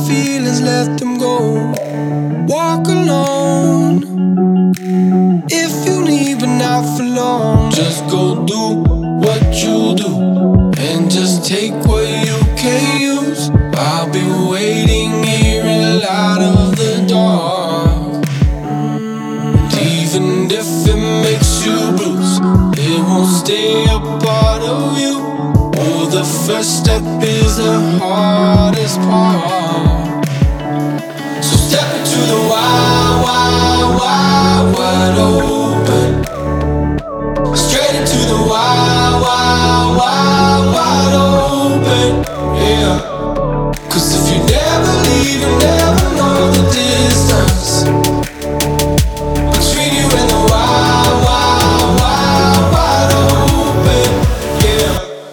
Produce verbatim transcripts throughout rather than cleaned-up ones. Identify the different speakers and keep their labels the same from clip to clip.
Speaker 1: feelings, let them go. Walk alone if you need, but not for long. Just go do what you do and just take what you can use. I'll be waiting here in the light of the dark. And even if it makes you bruise, it won't stay a part of you. Oh, the first step is the hardest part. So step into the wild, wild, wild, wide open. Straight into the wild, wild, wild, wide open. Yeah. Cause if you never leave, you never know the distance between you and the wild, wild, wild, wide open. Yeah.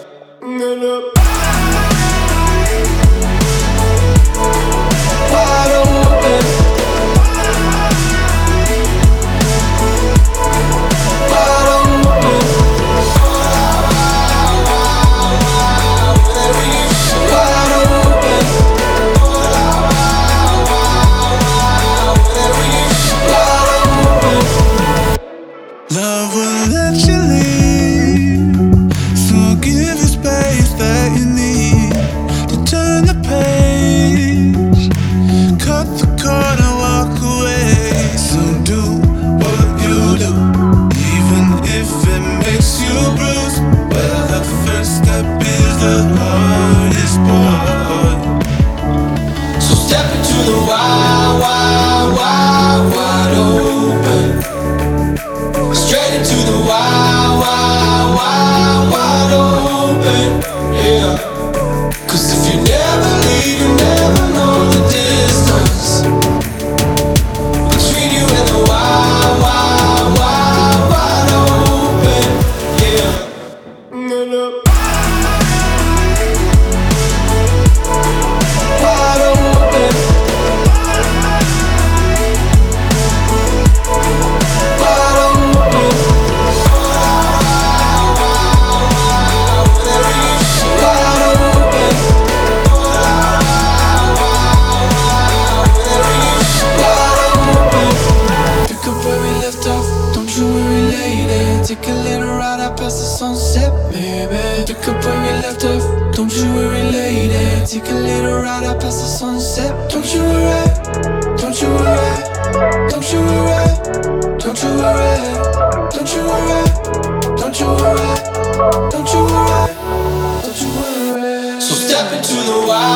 Speaker 1: Wide open. Wide open.
Speaker 2: Love will let you leave, so give you space that you need to turn the page, cut the cord and walk away. So do what you do, even if it makes you bruise. Well, the first step is the hardest part.
Speaker 1: So step into the wild, wild, wild, wide open. Straight into the wild, wild, wild, wide open. Yeah. Cause if you never leave, you never know the distance between you and the wild, wild, wild, wide open. Yeah. Wide open. Wide open. Pick up where we left off, don't you worry, lady. Take a little ride out past the sunset, baby. Pick up where we left off, don't you worry, lady. Take a little ride out past the sunset. Don't you worry, don't you worry, don't you worry, don't you worry, don't you worry, don't you worry, don't you worry, don't you worry. So step into the wild.